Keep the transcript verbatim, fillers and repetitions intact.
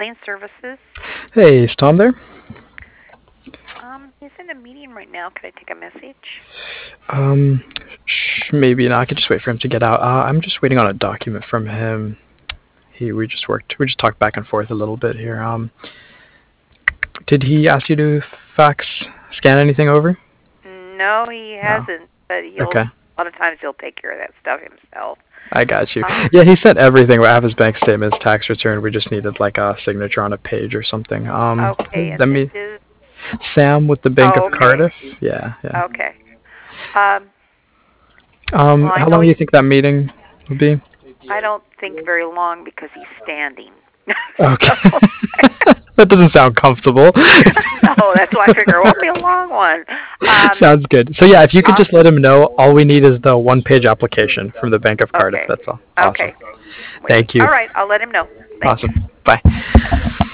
Client Services. Hey, is Tom there? Um, he's in a meeting right now. Could I take a message? Um, sh- maybe not. I could just wait for him to get out. Uh, I'm just waiting on a document from him. He, we just worked, we just talked back and forth a little bit here. Um, did he ask you to fax, scan anything over? No, he No. hasn't. But he'll Okay. a lot of times he'll take care of that stuff himself. I got you. Um, Yeah, he sent everything. We have his bank statements, tax return. We just needed like a signature on a page or something. Um, okay, and let this me. is. Sam with the Bank Oh, of okay. Cardiff. Yeah, yeah. Okay. Um, Um, well, I how know long do you he. think that meeting will be? I don't think very long because he's standing. Okay. So, That doesn't sound comfortable. no, that's why I figure it won't be a long one. Um, Sounds good. So yeah, if you could uh, just let him know, all we need is the one-page application from the Bank of Cardiff. okay. That's all. Awesome. Okay. Wait. Thank you. All right, I'll let him know. Thanks. Awesome. Bye.